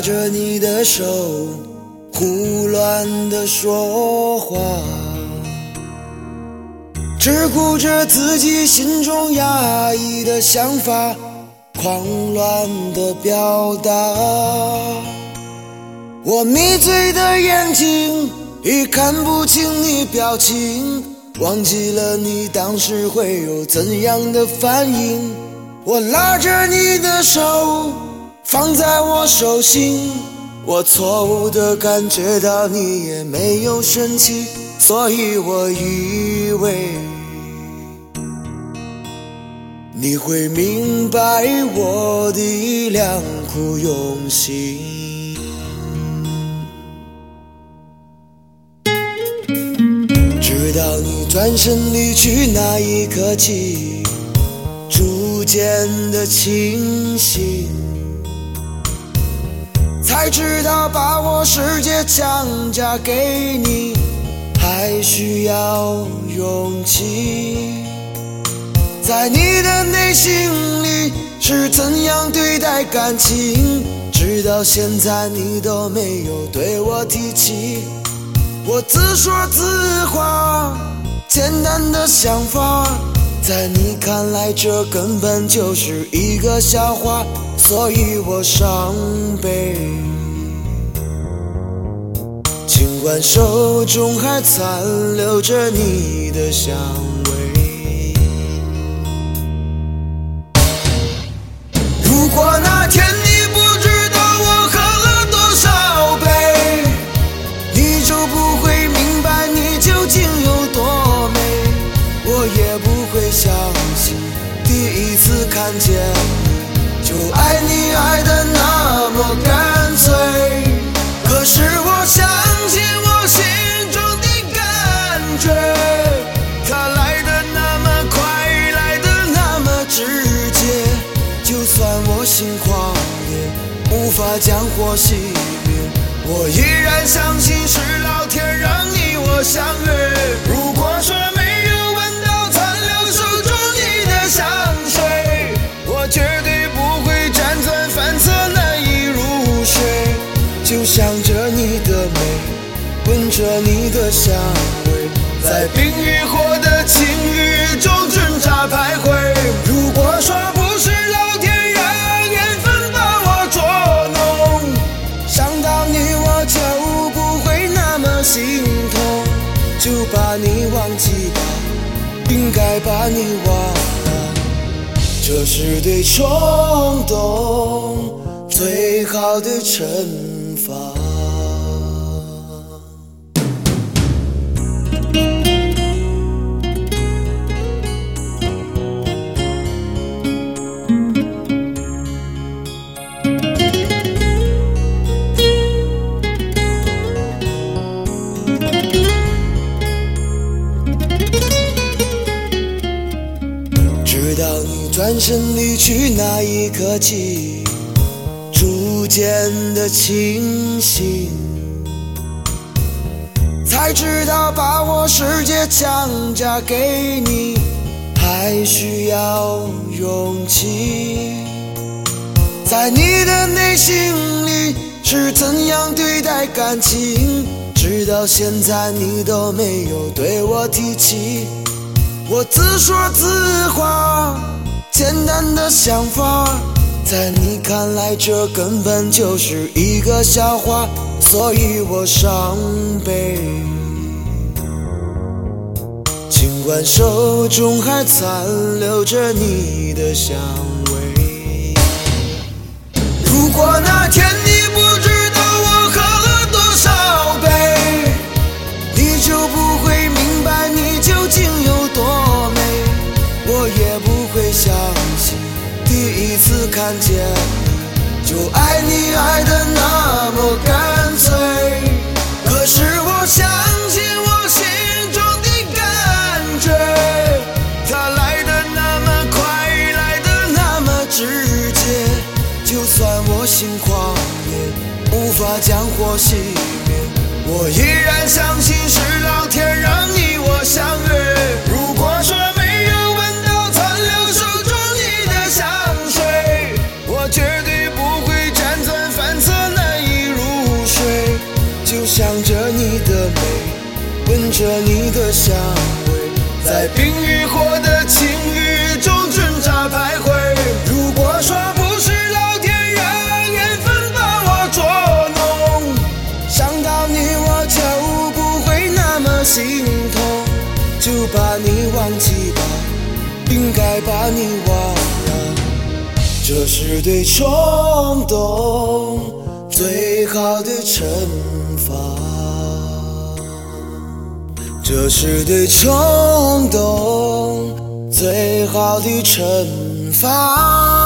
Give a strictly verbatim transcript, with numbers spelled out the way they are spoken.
着你的手，胡乱地说话，只顾着自己心中压抑的想法，狂乱地表达。我迷醉的眼睛已看不清你表情，忘记了你当时会有怎样的反应。我拉着你的手放在我手心，我错误地感觉到你也没有生气，所以我以为你会明白我的良苦用心。直到你转身离去那一刻起，逐渐的清醒，才知道把我世界强加给你还需要勇气。在你的内心里是怎样对待感情，直到现在你都没有对我提起。我自说自话，简单的想法，在你看来这根本就是一个笑话，所以我伤悲。尽管手中还残留着你的香味，如果那天你不知道我喝了多少杯，你就不会明白你究竟有多美。我也不会相信第一次看见你就爱你爱得那么干脆，可是我相信我心中的感觉，它来得那么快，来得那么直接，就算我心狂野无法将火熄灭，我依然相信是老天让你我相约。如果说没有闻到残留手中你的香水，我绝对不会辗转反侧难以入睡，就想着你的美，闻着你的香味，在冰与火的情欲中挣扎徘徊。如果说不是老天让缘分把我捉弄，想到你我就不会那么心痛，就把你忘记吧，应该把你忘了，这是对冲动最好的惩罚。直到你转身离去那一刻起，逐渐的清醒，才知道把我世界强加给你还需要勇气。在你的内心里是怎样对待感情，直到现在你都没有对我提起。我自说自话，简单的想法，在你看来这根本就是一个笑话，所以我伤悲。尽管手中还残留着你的香味，如果那天你不知道我喝了多少杯，你就不会明白你究竟有多美。我也不会相信第一次看见你就爱你爱得那么干脆，可是我相信我心中的感觉，它来得那么快，来得那么直接，就算我心狂野无法将火熄灭，我依然相信是老天让你我相约。如果说没有闻到残留手中你的香水，我绝对不会辗转反侧难就想着你的美，闻着你的香味，在冰与火的情欲中挣扎徘徊。如果说不是老天让缘分把我捉弄，想到你我就不会那么心痛，就把你忘记吧，应该把你忘了，这是对冲动最好的惩罚，这是对冲动最好的惩罚。